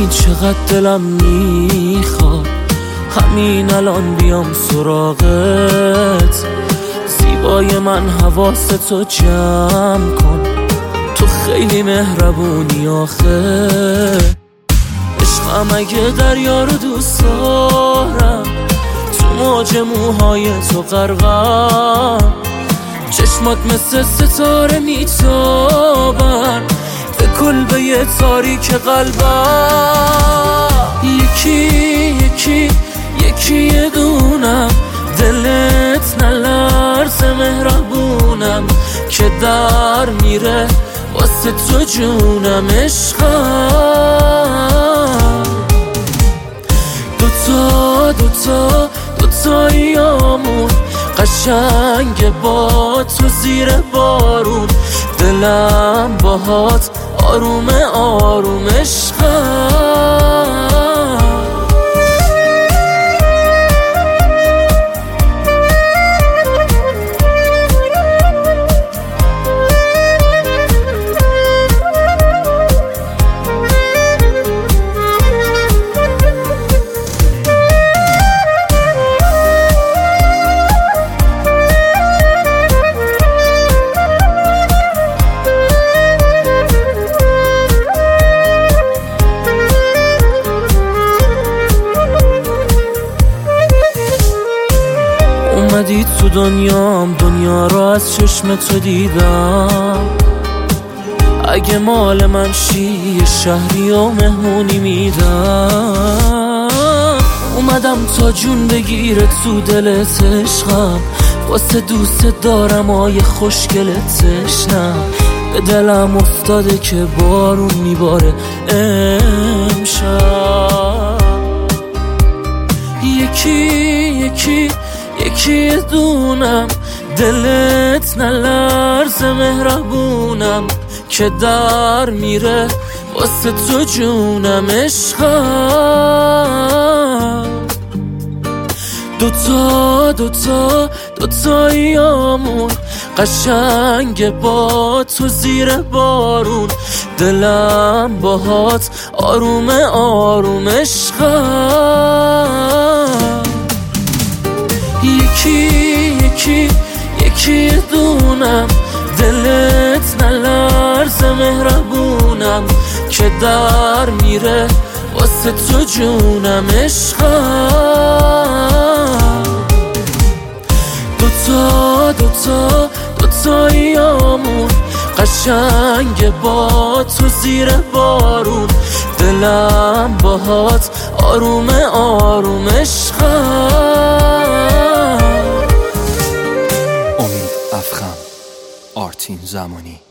میدونی چقدر دلم میخواد همین الان بیام سراغت. زیبای من حواستو جمع کن، تو خیلی مهربونی آخه. عشقم اگه دریا رو دوست دارم، تو موج موهای تو غرقم. چشمات مثل ستاره میتابن به کلبه تاریک قلبم. یکی یه دونم، دلت نلرزه مهربونم که در میره واسه تو جونم. عشقم دوتاییامون قشنگ با تو زیر بارون. دلم باهات آروم آروم. عشقم اومدی تو دنیام، دنیا رو از چشم تو دیدم. اگه مال من شی یه شهری و مهمونی میدم. اومدم تا جون بگیره تو دلت عشقم، واسه دوست دارم آیه خوشگلت تشنم. به دلم افتاده که بارون میباره امشب. یکی دونم، دلت نلرزه مهربونم که در میره واسه تو جونم. عشقم دوتاییامون قشنگ با تو زیر بارون. دلم باهات آروم آروم. عشقم یکی دونم، دلت نلرزه مهربونم که در میره واسه تو جونم. عشقم دوتاییامون قشنگ با تو زیر بارون. دلم باهات آروم آروم. عشقم امید افخم، آرتین زمانی.